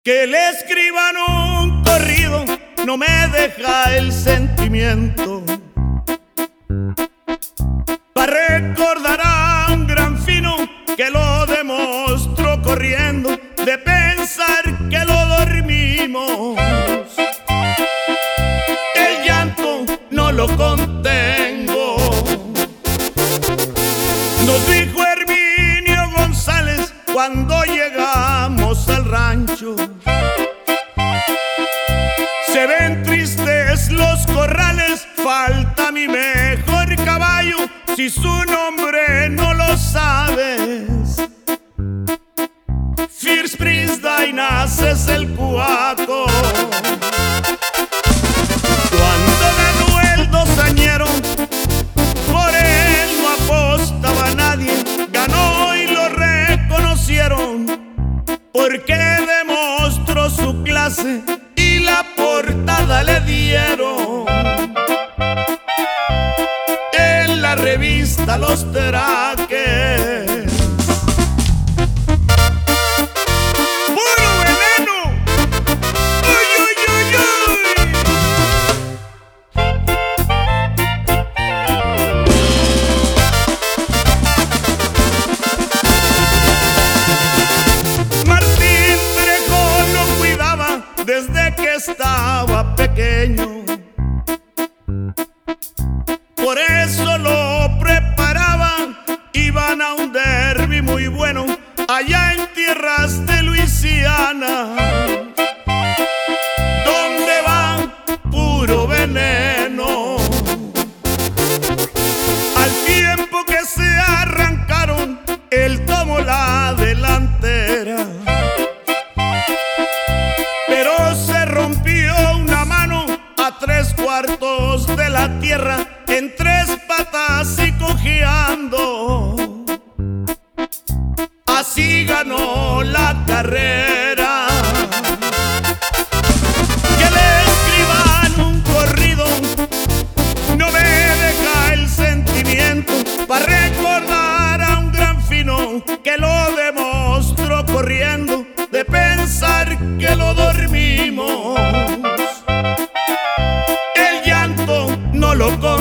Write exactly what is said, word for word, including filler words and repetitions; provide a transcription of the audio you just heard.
Que le escriban un corrido no me deja el sentimiento. Para recordar a un gran fino que lo demostró corriendo, de pensar que lo dormimos. El llanto no lo contengo. Nos dijo Herminio González cuando llegamos al rancho: se ven tristes los corrales, falta mi mejor caballo, si su nombre no lo sabes. First Prince Dainas es el cuaco. Cuando ganó el dosañero, por él no apostaba nadie, ganó y lo reconocieron, porque demostró su clase y la portada le dieron en la revista Los Teraques. ¡Puro veneno! ¡Uy, uy, uy, uy! Martín Trejo lo cuidaba desde que estaba pequeño, por eso lo preparaban. Iban a un derbi muy bueno allá en tierras de Luisiana, donde va puro veneno. Al tiempo que se arrancaron, él tomó la delantera, pero se rompió una mano a tres cuartos de la tierra, en tres patas y cojeando. Así ganó la carrera. Que le escriban un corrido no me deja el sentimiento, para recordar a un gran fino que lo demostró corriendo, de pensar que lo dormimos. El llanto no lo